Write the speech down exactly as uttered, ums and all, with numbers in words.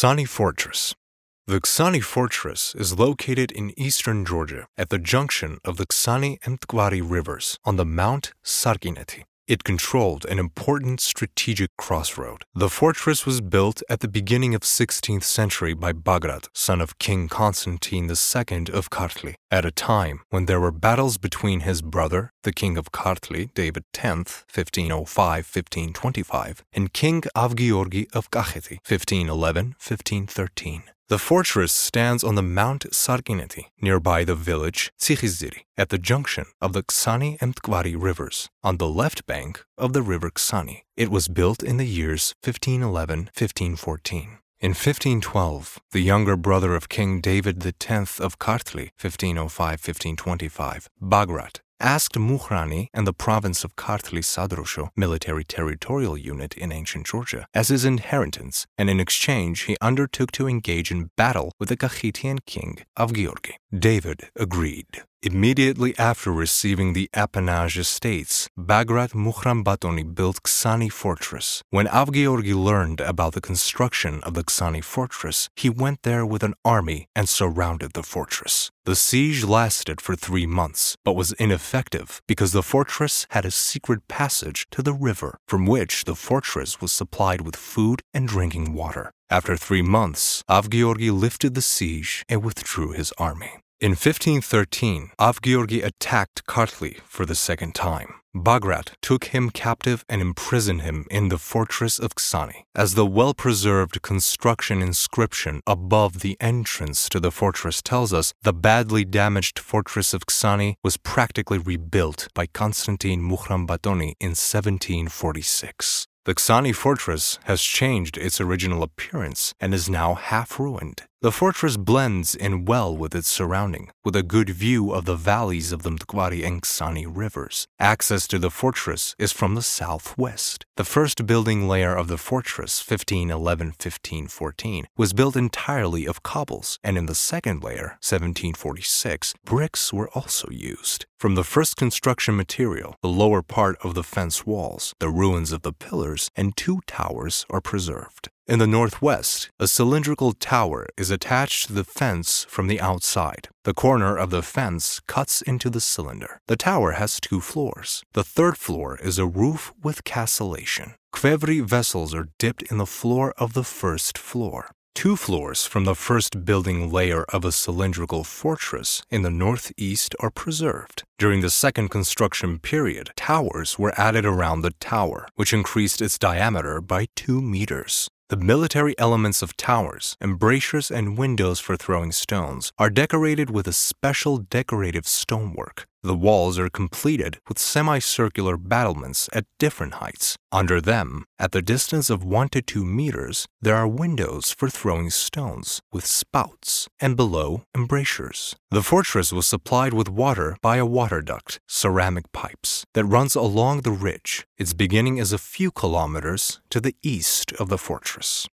Ksani Fortress. The Ksani Fortress is located in eastern Georgia at the junction of the Ksani and Tkvari rivers on the Mount Sarkineti. It controlled an important strategic crossroad. The fortress was built at the beginning of sixteenth century by Bagrat, son of King Constantine the Second of Kartli, at a time when there were battles between his brother, the King of Kartli, David the tenth, fifteen oh five to fifteen twenty-five, and King Avgeorgi of Kakheti, fifteen eleven to fifteen thirteen. The fortress stands on the Mount Sarkineti, nearby the village Tsikhiziri, at the junction of the Ksani and Tkvari rivers, on the left bank of the river Ksani. It was built in the years fifteen eleven to fifteen fourteen. In fifteen twelve, the younger brother of King David the tenth of Kartli, fifteen oh five to fifteen twenty-five, Bagrat, asked Mukhrani and the province of Kartli Sadrosho, military territorial unit in ancient Georgia, as his inheritance, and in exchange he undertook to engage in battle with the Kakhetian king Avgeorgi. David agreed. Immediately after receiving the appanage estates, Bagrat Mukhram Batoni built Ksani Fortress. When Avgeorgi learned about the construction of the Ksani Fortress, he went there with an army and surrounded the fortress. The siege lasted for three months, but was ineffective because the fortress had a secret passage to the river, from which the fortress was supplied with food and drinking water. After three months, Avgeorgi lifted the siege and withdrew his army. In fifteen thirteen, Avgeorgi attacked Kartli for the second time. Bagrat took him captive and imprisoned him in the fortress of Ksani. As the well-preserved construction inscription above the entrance to the fortress tells us, the badly damaged fortress of Ksani was practically rebuilt by Constantine Mukhram Batoni in seventeen forty-six. The Ksani fortress has changed its original appearance and is now half-ruined. The fortress blends in well with its surrounding, with a good view of the valleys of the Tkvari and Ksani rivers. Access to the fortress is from the southwest. The first building layer of the fortress, fifteen eleven to fifteen fourteen, was built entirely of cobbles, and in the second layer, seventeen forty-six, bricks were also used. From the first construction material, the lower part of the fence walls, the ruins of the pillars, and two towers are preserved. In the northwest, a cylindrical tower is attached to the fence from the outside. The corner of the fence cuts into the cylinder. The tower has two floors. The third floor is a roof with castellation. Kvevri vessels are dipped in the floor of the first floor. Two floors from the first building layer of a cylindrical fortress in the northeast are preserved. During the second construction period, towers were added around the tower, which increased its diameter by two meters. The military elements of towers, embrasures, and windows for throwing stones are decorated with a special decorative stonework. The walls are completed with semicircular battlements at different heights. Under them, at the distance of one to two meters, there are windows for throwing stones with spouts, and below, embrasures. The fortress was supplied with water by a water duct, ceramic pipes, that runs along the ridge. Its beginning is a few kilometers to the east of the fortress.